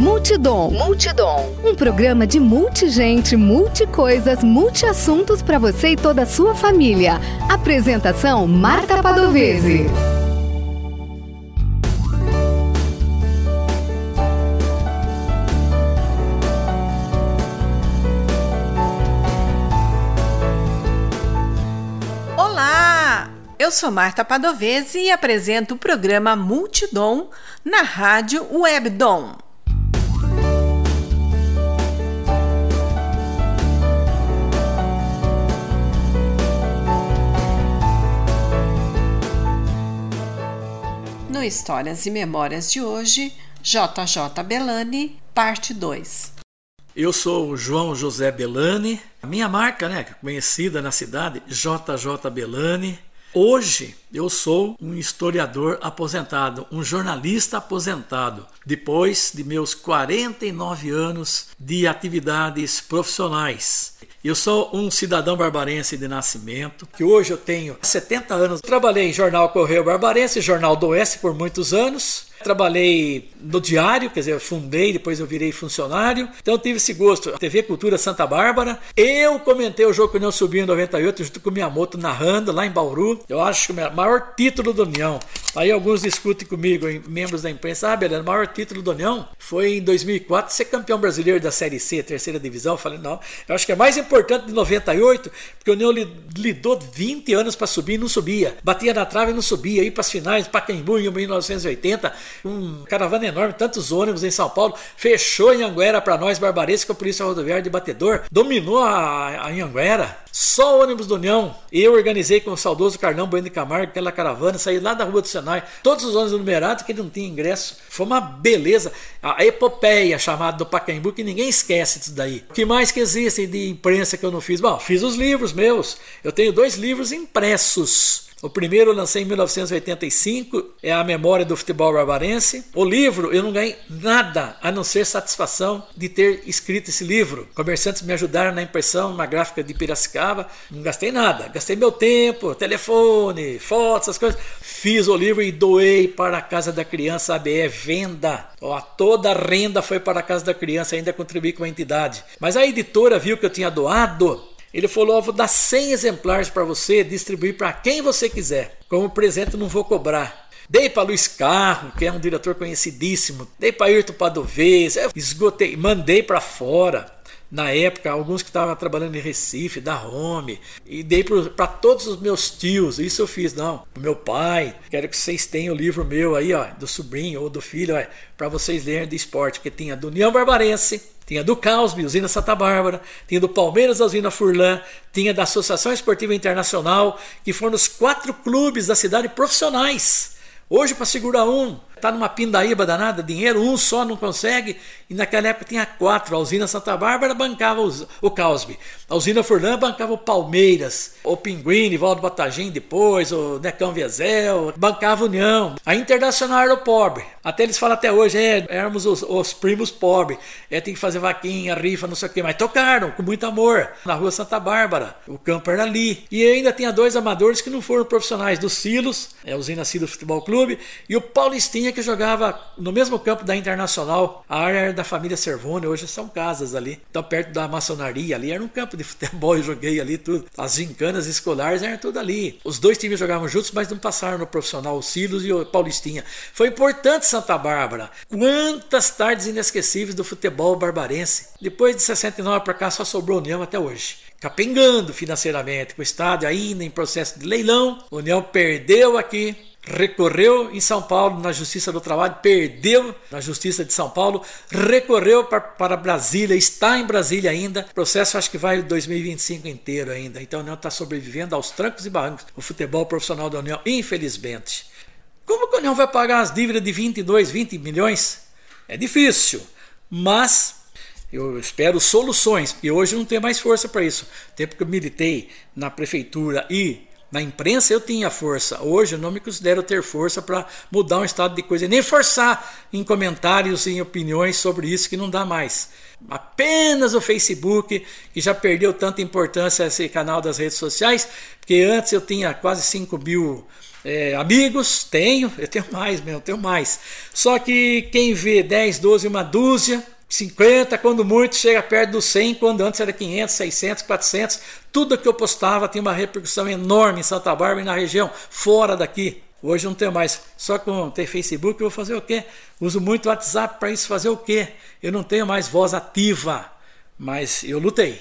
Multidom. Um programa de multigente, multicoisas, multiassuntos para você e toda a sua família. Apresentação Marta Padovese. Eu sou Marta Padovese e apresento o programa Multidom na rádio Webdom. No Histórias e Memórias de hoje, JJ Bellani, parte 2. Eu sou o João José Bellani, a minha marca, conhecida na cidade, JJ Bellani. Hoje eu sou um historiador aposentado, um jornalista aposentado, depois de meus 49 anos de atividades profissionais. Eu sou um cidadão barbarense de nascimento, que hoje eu tenho 70 anos. Trabalhei em Jornal Correio Barbarense, Jornal do Oeste por muitos anos. Trabalhei no Diário, quer dizer, eu fundei, depois eu virei funcionário. Então eu tive esse gosto. TV Cultura Santa Bárbara. Eu comentei o jogo que o União subiu em 98, junto com o Miyamoto narrando lá em Bauru. Eu acho que o maior título da União. Aí alguns discutem comigo, membros da imprensa, beleza, o maior título da União foi em 2004 ser campeão brasileiro da Série C, terceira divisão. Eu falei, não, eu acho que é mais importante de 98, porque a União lidou 20 anos para subir e não subia. Batia na trave e não subia, ia para as finais, Pacaembu em 1980, um caravana enorme, tantos ônibus em São Paulo, fechou em Anguera para nós, barbarenses, com a Polícia Rodoviária de Batedor, dominou a Anguera. Só ônibus do União. Eu organizei com o saudoso Carlão Bueno de Camargo aquela caravana, saí lá da Rua do Senai, todos os ônibus numerados que não tinha ingresso. Foi uma beleza. A epopeia chamada do Pacaembu, que ninguém esquece disso daí. O que mais que existe de imprensa que eu não fiz? Bom, fiz os livros meus. Eu tenho 2 livros impressos. O primeiro eu lancei em 1985, é A Memória do Futebol Barbarense. O livro eu não ganhei nada, a não ser satisfação de ter escrito esse livro. Comerciantes me ajudaram na impressão, uma gráfica de Piracicaba. Não gastei nada, gastei meu tempo, telefone, fotos, essas coisas. Fiz o livro e doei para a Casa da Criança ABE Venda. Toda a renda foi para a Casa da Criança, ainda contribuí com a entidade. Mas a editora viu que eu tinha doado. Ele falou, vou dar 100 exemplares para você, distribuir para quem você quiser. Como presente não vou cobrar. Dei para Luiz Carro, que é um diretor conhecidíssimo. Dei para Ayrton Padovese. Esgotei, mandei para fora. Na época, alguns que estavam trabalhando em Recife, da Home. E dei para todos os meus tios. Isso eu fiz, não. O meu pai. Quero que vocês tenham o livro meu aí, do sobrinho ou do filho, para vocês lerem de esporte. Porque tinha do União Barbarense. Tinha do Causby, Usina Santa Bárbara, tinha do Palmeiras, Usina Furlan, tinha da Associação Esportiva Internacional, que foram os 4 clubes da cidade profissionais. Hoje, para segurar um, está numa pindaíba danada, dinheiro, um só não consegue, e naquela época tinha 4. A Usina Santa Bárbara bancava o Causby, a Usina Furlan bancava o Palmeiras, o Pinguim, Valdo Batagim depois, o Necão Viesel, bancava a União. A Internacional era o pobre, até eles falam até hoje, éramos os primos pobres, tem que fazer vaquinha, rifa, não sei o que, mas tocaram com muito amor, na Rua Santa Bárbara, o campo era ali. E ainda tinha 2 amadores que não foram profissionais, do Silos, a Usina Silos Futebol Clube, e o Paulistinha, que jogava no mesmo campo da Internacional. A área era da família Servone, hoje são casas ali. Então, perto da maçonaria ali, era um campo de futebol, eu joguei ali tudo. As gincanas escolares eram tudo ali. Os 2 times jogavam juntos, mas não passaram no profissional, o Silos e o Paulistinha. Foi importante Santa Bárbara. Quantas tardes inesquecíveis do futebol barbarense. Depois de 69 para cá, só sobrou União até hoje. Capengando financeiramente, com o estádio ainda em processo de leilão. A União perdeu aqui. Recorreu em São Paulo na Justiça do Trabalho, perdeu na Justiça de São Paulo, recorreu para Brasília, está em Brasília ainda. O processo acho que vai 2025 inteiro ainda. Então a União está sobrevivendo aos trancos e barrancos. O futebol profissional da União, infelizmente. Como que a União vai pagar as dívidas de 20 milhões? É difícil, mas eu espero soluções, porque hoje não tenho mais força para isso. O tempo que eu militei na prefeitura e na imprensa eu tinha força. Hoje eu não me considero ter força para mudar um estado de coisa, nem forçar em comentários, em opiniões sobre isso, que não dá mais. Apenas o Facebook, que já perdeu tanta importância esse canal das redes sociais, porque antes eu tinha quase 5 mil amigos, eu tenho mais. Só que quem vê 10, 12, uma dúzia, 50, quando muito, chega perto dos 100, quando antes era 500, 600, 400. Tudo que eu postava tinha uma repercussão enorme em Santa Bárbara e na região, fora daqui. Hoje não tenho mais, só com ter Facebook eu vou fazer o quê? Uso muito o WhatsApp para isso, fazer o quê? Eu não tenho mais voz ativa, mas eu lutei.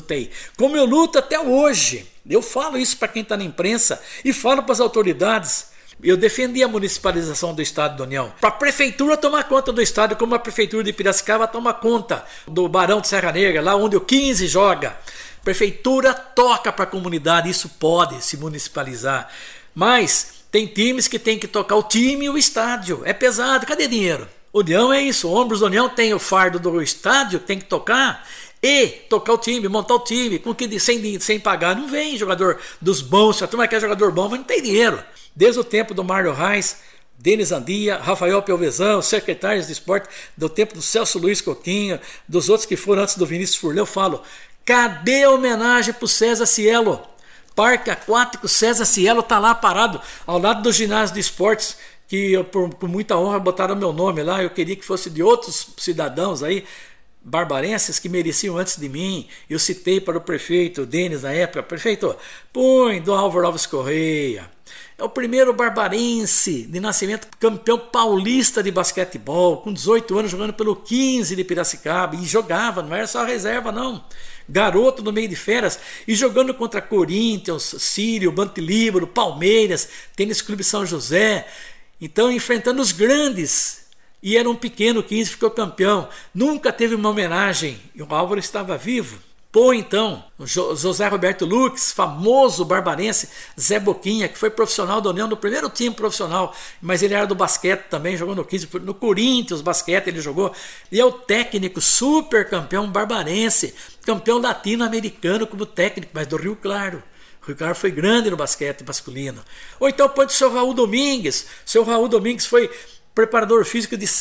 Como eu luto até hoje, eu falo isso para quem está na imprensa e falo para as autoridades. Eu defendi a municipalização do Estado da União, para a prefeitura tomar conta do estado, como a prefeitura de Piracicaba toma conta do Barão de Serra Negra, lá onde o 15 joga. Prefeitura toca para a comunidade, isso pode se municipalizar, mas tem times que tem que tocar o time e o estádio. É pesado, cadê dinheiro? União é isso, ombros da União tem o fardo do estádio, tem que tocar e tocar o time, montar o time, sem pagar. Não vem jogador dos bons, a turma quer jogador bom, mas não tem dinheiro. Desde o tempo do Mário Reis, Denis Andia, Rafael Pelvezão, secretários de esporte, do tempo do Celso Luiz Coquinho, dos outros que foram antes do Vinícius Furley, eu falo, cadê a homenagem para o César Cielo? Parque Aquático César Cielo está lá parado, ao lado do ginásio de esportes, que eu, por muita honra botaram meu nome lá. Eu queria que fosse de outros cidadãos aí, barbarenses, que mereciam antes de mim. Eu citei para o prefeito Denis na época: prefeito, põe do Álvaro Alves Correia. É o primeiro barbarense de nascimento, campeão paulista de basquetebol, com 18 anos, jogando pelo 15 de Piracicaba, e jogava, não era só reserva não, garoto no meio de feras, e jogando contra Corinthians, Sírio, Bantilíbaro, Palmeiras, Tênis Clube São José, então enfrentando os grandes, e era um pequeno 15, ficou campeão, nunca teve uma homenagem, e o Álvaro estava vivo. Pô, então, o José Roberto Lux, famoso barbarense, Zé Boquinha, que foi profissional da União, do primeiro time profissional, mas ele era do basquete também, jogou no 15, no Corinthians, basquete ele jogou, e é o técnico, super campeão barbarense, campeão latino-americano como técnico, mas do Rio Claro. O Rio Claro foi grande no basquete masculino. Ou então pode ser o Raul Domingues. Seu Raul Domingues foi preparador físico de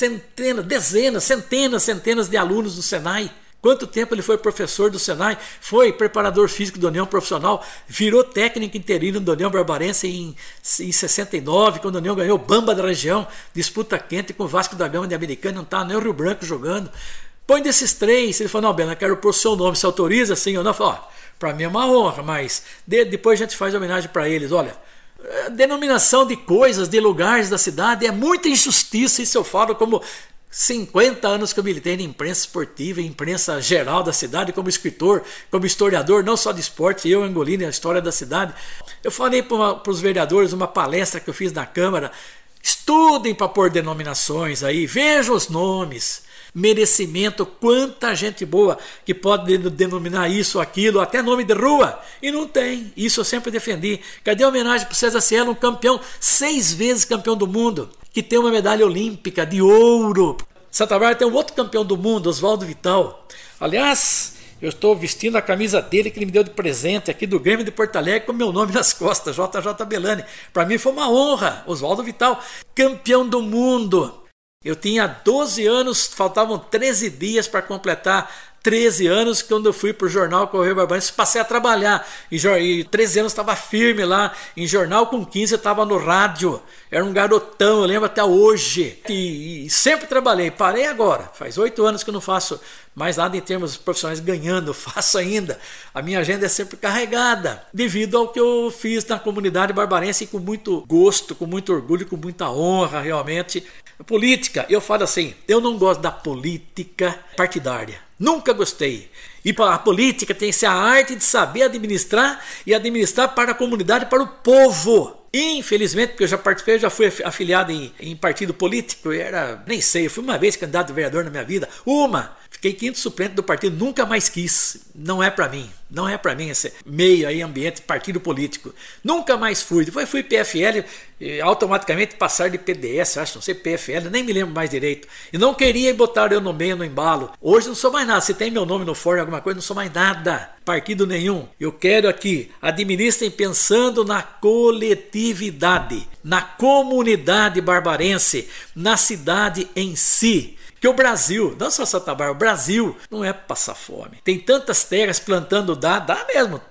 centenas de alunos do Senai. Quanto tempo ele foi professor do Senai, foi preparador físico da União Profissional, virou técnico interino da União Barbarense em 69, quando a União ganhou Bamba da região, disputa quente com o Vasco da Gama de Americana, não estava nem o Rio Branco jogando. Põe desses três, ele falou, não, Bena, quero pôr o seu nome, se autoriza, sim ou não? Eu falei, para mim é uma honra, mas depois a gente faz homenagem para eles. Olha, a denominação de coisas, de lugares da cidade é muita injustiça, isso eu falo como 50 anos que eu militei na imprensa esportiva, imprensa geral da cidade, como escritor, como historiador, não só de esporte, eu engolindo a história da cidade. Eu falei para os vereadores, uma palestra que eu fiz na Câmara, estudem para pôr denominações aí, vejam os nomes, merecimento, quanta gente boa que pode denominar isso, aquilo, até nome de rua, e não tem. Isso eu sempre defendi. Cadê a homenagem para o César Cielo, um campeão, 6 vezes campeão do mundo, que tem uma medalha olímpica de ouro. Santa Bárbara tem um outro campeão do mundo, Oswaldo Vital. Aliás, eu estou vestindo a camisa dele que ele me deu de presente aqui do Grêmio de Porto Alegre com meu nome nas costas, JJ Belani. Para mim foi uma honra, Oswaldo Vital, campeão do mundo. Eu tinha 12 anos, faltavam 13 dias para completar 13 anos, quando eu fui para o jornal Correio Barbarense, passei a trabalhar. E 13 anos estava firme lá, em jornal, com 15 eu estava no rádio. Era um garotão, eu lembro até hoje. E sempre trabalhei, parei agora. Faz 8 anos que eu não faço mais nada em termos profissionais ganhando, faço ainda. A minha agenda é sempre carregada, devido ao que eu fiz na comunidade barbarense, com muito gosto, com muito orgulho, com muita honra, realmente. Política, eu falo assim, eu não gosto da política partidária. Nunca gostei. E a política tem que ser a arte de saber administrar e administrar para a comunidade, para o povo. Infelizmente, porque eu já participei, eu já fui afiliado em partido político, nem sei, eu fui uma vez candidato a vereador na minha vida, fiquei 5º suplente do partido, nunca mais quis, não é para mim esse meio aí, ambiente, partido político, nunca mais fui, depois fui PFL, automaticamente passar de PDS, acho, não sei, PFL, nem me lembro mais direito, e não queria botar eu no meio, no embalo, hoje não sou mais nada, se tem meu nome no fórum, alguma coisa, não sou mais nada, partido nenhum, eu quero aqui, administrem pensando na coletividade, na comunidade barbarense, na cidade em si. Que o Brasil, não só Santa Bárbara, o Brasil não é para passar fome. Tem tantas terras plantando, dá mesmo.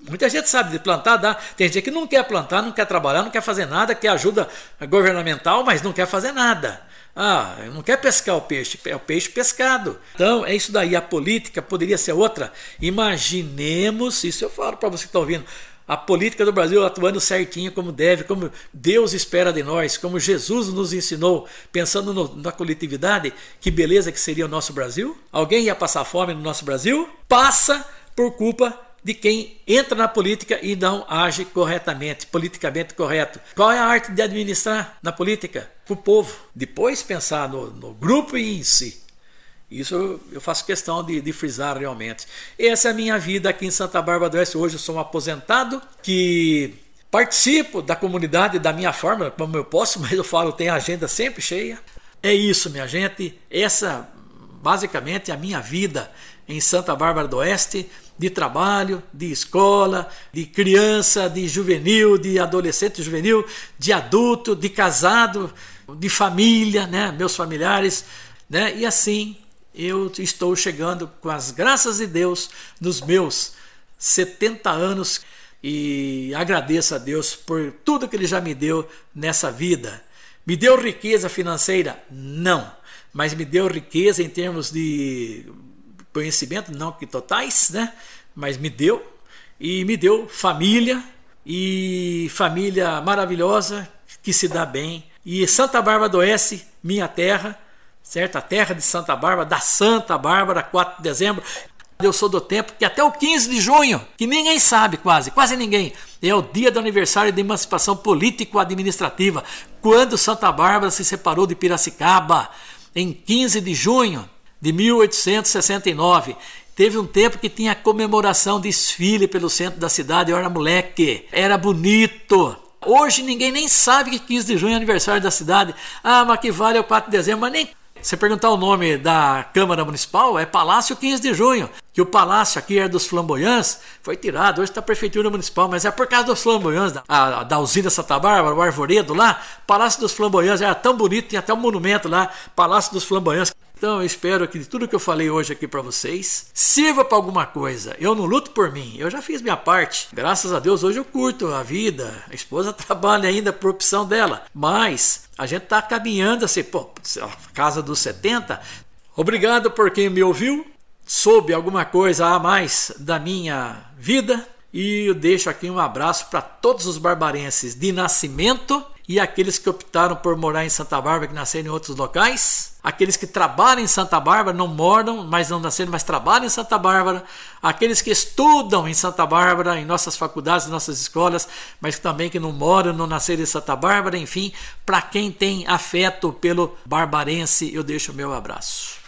Muita gente sabe de plantar, dá. Tem gente que não quer plantar, não quer trabalhar, não quer fazer nada, quer ajuda governamental, mas não quer fazer nada. Não quer pescar o peixe, é o peixe pescado. Então é isso daí, a política poderia ser outra. Imaginemos, isso eu falo para você que está ouvindo, a política do Brasil atuando certinho como deve, como Deus espera de nós, como Jesus nos ensinou, pensando na coletividade, que beleza que seria o nosso Brasil. Alguém ia passar fome no nosso Brasil? Passa por culpa de quem entra na política e não age corretamente, politicamente correto. Qual é a arte de administrar na política? Para o povo. Depois pensar no grupo e em si. Isso eu faço questão de frisar realmente. Essa é a minha vida aqui em Santa Bárbara do Oeste. Hoje eu sou um aposentado que participo da comunidade da minha forma, como eu posso, mas eu falo, tenho a agenda sempre cheia. É isso, minha gente. Essa basicamente é a minha vida em Santa Bárbara do Oeste, de trabalho, de escola, de criança, de juvenil, de adolescente juvenil, de adulto, de casado, de família, né? Meus familiares, né? E assim eu estou chegando, com as graças de Deus, nos meus 70 anos e agradeço a Deus por tudo que Ele já me deu nessa vida. Me deu riqueza financeira? Não, mas me deu riqueza em termos de conhecimento, não que totais, né? Mas me deu, e me deu família, e família maravilhosa, que se dá bem. E Santa Bárbara do Oeste, minha terra, certo? A terra de Santa Bárbara, da Santa Bárbara, 4 de dezembro. Eu sou do tempo que até o 15 de junho, que ninguém sabe quase ninguém, é o dia do aniversário da emancipação político-administrativa, quando Santa Bárbara se separou de Piracicaba, em 15 de junho de 1869. Teve um tempo que tinha comemoração, desfile pelo centro da cidade, eu era moleque, era bonito. Hoje ninguém nem sabe que 15 de junho é aniversário da cidade. Mas que vale é o 4 de dezembro, mas nem... Você perguntar o nome da Câmara Municipal, é Palácio 15 de Junho, que o palácio aqui era dos Flamboyants, foi tirado, hoje está a Prefeitura Municipal, mas é por causa dos Flamboyants, da usina Santa Bárbara, o Arvoredo lá, Palácio dos Flamboyants, era tão bonito, tinha até um monumento lá, Palácio dos Flamboyants. Então eu espero que tudo que eu falei hoje aqui para vocês sirva para alguma coisa. Eu não luto por mim, eu já fiz minha parte. Graças a Deus hoje eu curto a vida. A esposa trabalha ainda por opção dela. Mas a gente está caminhando assim, casa dos 70. Obrigado por quem me ouviu. Soube alguma coisa a mais da minha vida. E eu deixo aqui um abraço para todos os barbarenses de nascimento e aqueles que optaram por morar em Santa Bárbara, que nasceram em outros locais, aqueles que trabalham em Santa Bárbara, não moram, mas não nasceram, mas trabalham em Santa Bárbara, aqueles que estudam em Santa Bárbara, em nossas faculdades, em nossas escolas, mas também que não moram, não nasceram em Santa Bárbara, enfim, para quem tem afeto pelo barbarense, eu deixo o meu abraço.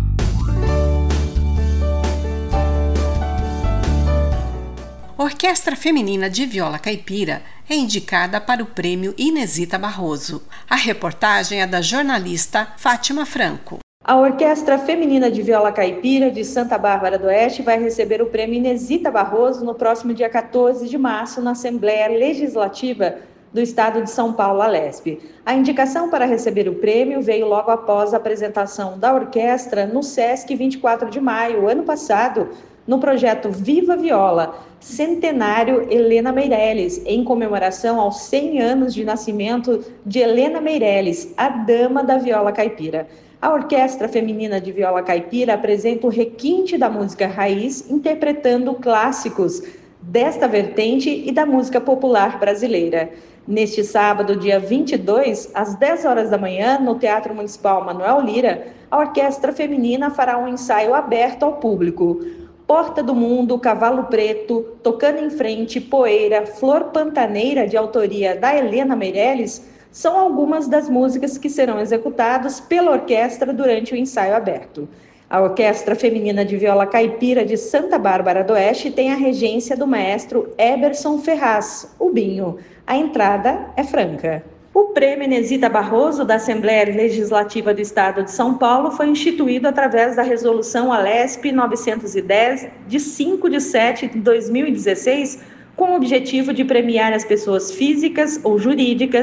Orquestra Feminina de Viola Caipira é indicada para o Prêmio Inesita Barroso. A reportagem é da jornalista Fátima Franco. A Orquestra Feminina de Viola Caipira de Santa Bárbara do Oeste vai receber o Prêmio Inesita Barroso no próximo dia 14 de março na Assembleia Legislativa do Estado de São Paulo, Alesp. A indicação para receber o prêmio veio logo após a apresentação da orquestra no Sesc 24 de maio, ano passado, no projeto Viva Viola, Centenário Helena Meirelles, em comemoração aos 100 anos de nascimento de Helena Meirelles, a dama da viola caipira. A Orquestra Feminina de Viola Caipira apresenta o requinte da música raiz, interpretando clássicos desta vertente e da música popular brasileira. Neste sábado, dia 22, às 10 horas da manhã, no Teatro Municipal Manuel Lira, a Orquestra Feminina fará um ensaio aberto ao público. Porta do Mundo, Cavalo Preto, Tocando em Frente, Poeira, Flor Pantaneira, de autoria da Helena Meirelles, são algumas das músicas que serão executadas pela orquestra durante o ensaio aberto. A Orquestra Feminina de Viola Caipira de Santa Bárbara do Oeste tem a regência do maestro Eberson Ferraz, o Binho. A entrada é franca. O Prêmio Inesita Barroso da Assembleia Legislativa do Estado de São Paulo foi instituído através da Resolução Alesp 910, de 5 de 7 de 2016, com o objetivo de premiar as pessoas físicas ou jurídicas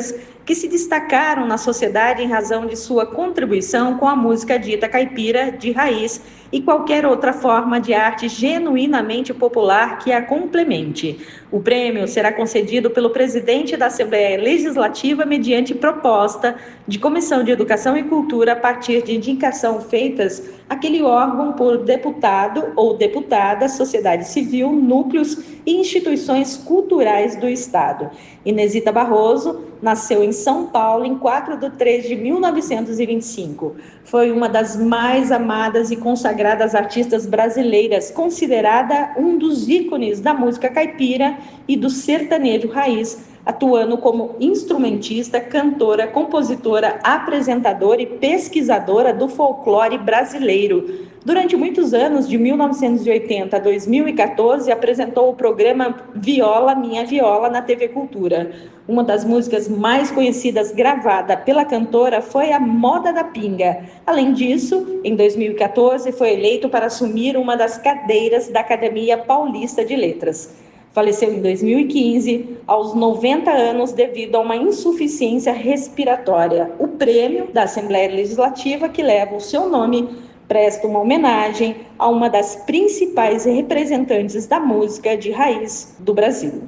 que se destacaram na sociedade em razão de sua contribuição com a música dita caipira de raiz e qualquer outra forma de arte genuinamente popular que a complemente. O prêmio será concedido pelo presidente da Assembleia Legislativa mediante proposta de Comissão de Educação e Cultura a partir de indicação feitas àquele órgão por deputado ou deputada, sociedade civil, núcleos e instituições culturais do Estado. Inesita Barroso nasceu em São Paulo em 4 de 3 de 1925. Foi uma das mais amadas e consagradas artistas brasileiras, considerada um dos ícones da música caipira e do sertanejo raiz, atuando como instrumentista, cantora, compositora, apresentadora e pesquisadora do folclore brasileiro. Durante muitos anos, de 1980 a 2014, apresentou o programa Viola Minha Viola na TV Cultura. Uma das músicas mais conhecidas gravada pela cantora foi a Moda da Pinga. Além disso, em 2014, foi eleito para assumir uma das cadeiras da Academia Paulista de Letras. Faleceu em 2015, aos 90 anos, devido a uma insuficiência respiratória. O prêmio da Assembleia Legislativa, que leva o seu nome, presta uma homenagem a uma das principais representantes da música de raiz do Brasil.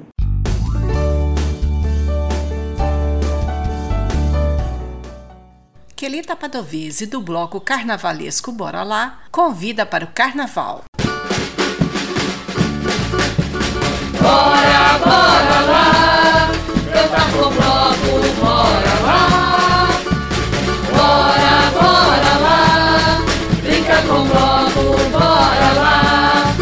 Quelita Padovese, do bloco carnavalesco Bora Lá, convida para o carnaval. Bora, bora lá, cantar com o bloco, bora lá. Bora, bora lá, brincar com o bloco, bora lá.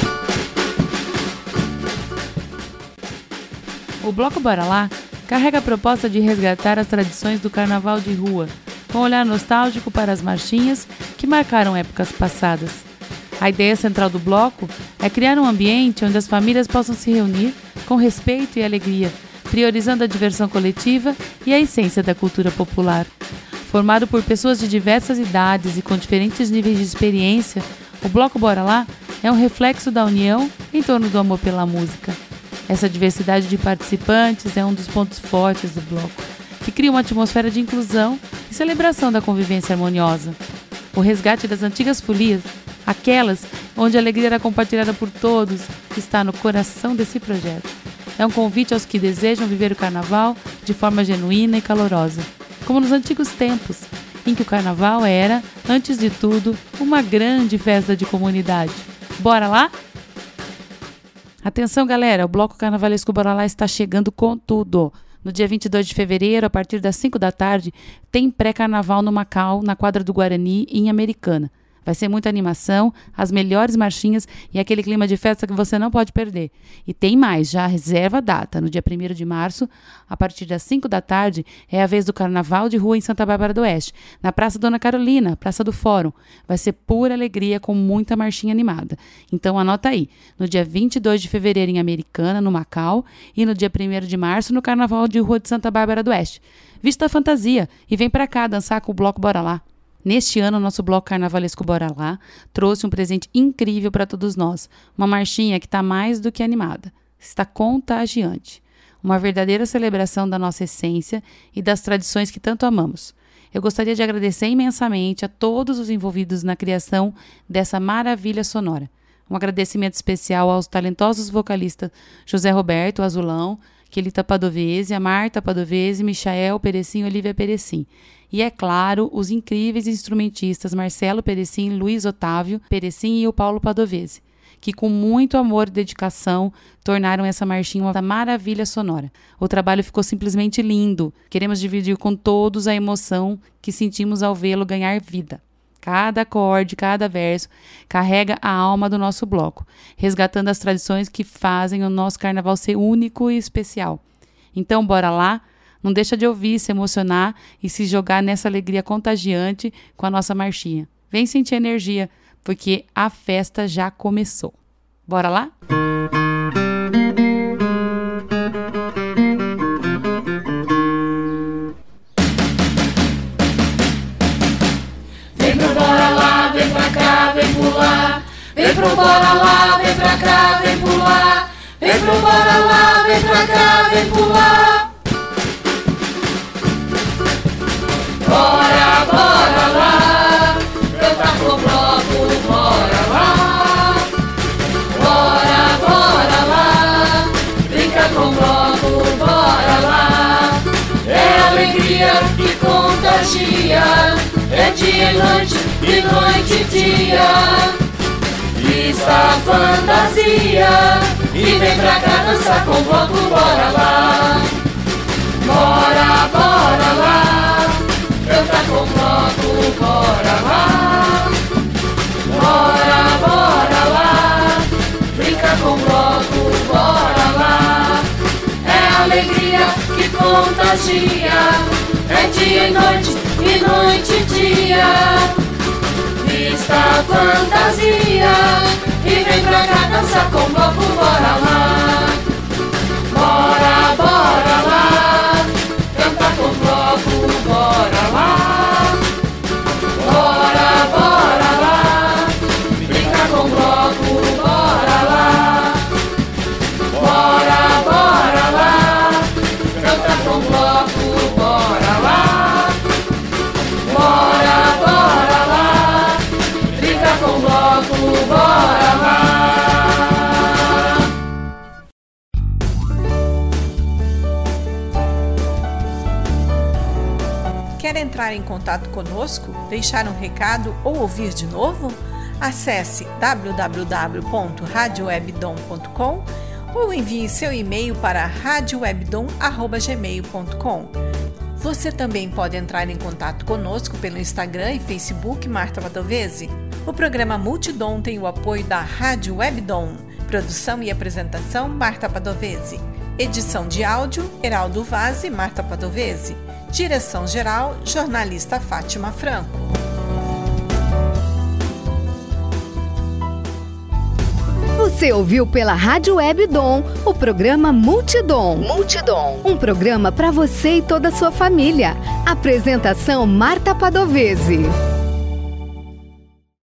O Bloco Bora Lá carrega a proposta de resgatar as tradições do carnaval de rua, com um olhar nostálgico para as marchinhas que marcaram épocas passadas. A ideia central do bloco é criar um ambiente onde as famílias possam se reunir com respeito e alegria, priorizando a diversão coletiva e a essência da cultura popular. Formado por pessoas de diversas idades e com diferentes níveis de experiência, o Bloco Bora Lá é um reflexo da união em torno do amor pela música. Essa diversidade de participantes é um dos pontos fortes do bloco, que cria uma atmosfera de inclusão e celebração da convivência harmoniosa. O resgate das antigas folias, aquelas onde a alegria era compartilhada por todos, está no coração desse projeto. É um convite aos que desejam viver o carnaval de forma genuína e calorosa, como nos antigos tempos, em que o carnaval era, antes de tudo, uma grande festa de comunidade. Bora lá? Atenção, galera, o Bloco Carnavalesco Bora Lá está chegando com tudo. No dia 22 de fevereiro, a partir das 5 da tarde, tem pré-carnaval no Macau, na quadra do Guarani, em Americana. Vai ser muita animação, as melhores marchinhas e aquele clima de festa que você não pode perder. E tem mais, já reserva a data. No dia 1º de março, a partir das 5 da tarde, é a vez do Carnaval de Rua em Santa Bárbara do Oeste, na Praça Dona Carolina, Praça do Fórum. Vai ser pura alegria com muita marchinha animada. Então anota aí, no dia 22 de fevereiro em Americana, no Macau, e no dia 1º de março no Carnaval de Rua de Santa Bárbara do Oeste. Vista a fantasia e vem pra cá dançar com o Bloco Bora Lá. Neste ano, o nosso Bloco Carnavalesco Bora Lá trouxe um presente incrível para todos nós. Uma marchinha que está mais do que animada. Está contagiante. Uma verdadeira celebração da nossa essência e das tradições que tanto amamos. Eu gostaria de agradecer imensamente a todos os envolvidos na criação dessa maravilha sonora. Um agradecimento especial aos talentosos vocalistas José Roberto Azulão, Quelita Padovese, a Marta Padovese, Michael Perecim e Olivia Perecim. E, é claro, os incríveis instrumentistas Marcelo Perecim, Luiz Otávio Perecim e o Paulo Padovese, que com muito amor e dedicação tornaram essa marchinha uma maravilha sonora. O trabalho ficou simplesmente lindo. Queremos dividir com todos a emoção que sentimos ao vê-lo ganhar vida. Cada acorde, cada verso carrega a alma do nosso bloco, resgatando as tradições que fazem o nosso carnaval ser único e especial. Então, bora lá? Não deixa de ouvir, se emocionar e se jogar nessa alegria contagiante com a nossa marchinha. Vem sentir energia, porque a festa já começou. Bora lá? Vem pro bora lá, vem pra cá, vem pular. Vem pro bora lá, vem pra cá, vem pular. Vem pro bora lá, vem pra cá, vem pular. Bora, bora lá, cantar com o bloco, bora lá. Bora, bora lá, brincar com o bloco, bora lá. É alegria que contagia, é dia e noite e dia. Vista a fantasia e vem pra cá dançar com o bloco, bora lá. Bora, bora lá, cantar com o bloco, bora lá. Bora, bora lá, brincar com o bloco, bora lá. É alegria que contagia, é dia e noite e dia. Vista a fantasia e vem pra cá dançar com o bloco, bora lá. Bora, bora lá, cantar com o bloco, bora lá. Bora, bora lá, brincar com o bloco, bora lá. Bora, bora lá, cantar com o bloco, bora lá. Bora, bora lá, brincar com o bloco, bora lá. Quer entrar em contato conosco, deixar um recado ou ouvir de novo? Acesse www.radiowebdom.com ou envie seu e-mail para radiowebdom@gmail.com. Você também pode entrar em contato conosco pelo Instagram e Facebook Marta Padovese. O programa Multidom tem o apoio da Rádio Webdom. Produção e apresentação Marta Padovese. Edição de áudio Heraldo Vaz e Marta Padovese. Direção-geral, jornalista Fátima Franco. Você ouviu pela Rádio Webdom o programa Multidom. Um programa para você e toda a sua família. Apresentação Marta Padovese.